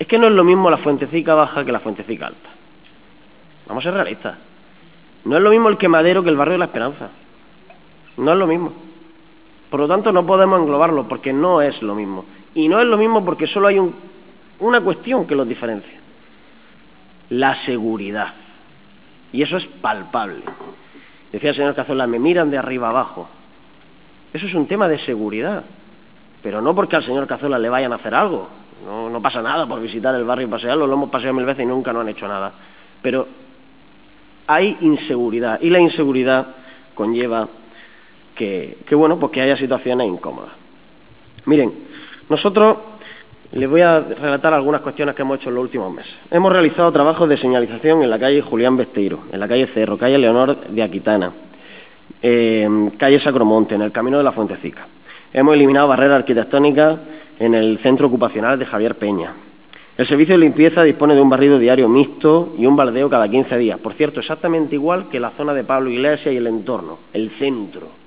que no es lo mismo la Fuentecica Baja que la Fuentecica Alta. Vamos a ser realistas. No es lo mismo el Quemadero que el barrio de La Esperanza. No es lo mismo. Por lo tanto, no podemos englobarlo porque no es lo mismo. Y no es lo mismo porque solo hay una cuestión que los diferencia. La seguridad. Y eso es palpable. Decía el señor Cazorla, me miran de arriba abajo. Eso es un tema de seguridad. Pero no porque al señor Cazorla le vayan a hacer algo. No pasa nada por visitar el barrio y pasearlo. Lo hemos paseado 1000 veces y nunca nos han hecho nada. Pero hay inseguridad. Y la inseguridad conlleva que haya situaciones incómodas. Miren, nosotros les voy a relatar algunas cuestiones que hemos hecho en los últimos meses. Hemos realizado trabajos de señalización en la calle Julián Besteiro, en la calle Cerro, calle Leonor de Aquitana, calle Sacromonte, en el camino de la Fuentecica. Hemos eliminado barreras arquitectónicas en el centro ocupacional de Javier Peña. El servicio de limpieza dispone de un barrido diario mixto y un baldeo cada 15 días. Por cierto, exactamente igual que la zona de Pablo Iglesias y el entorno, el centro.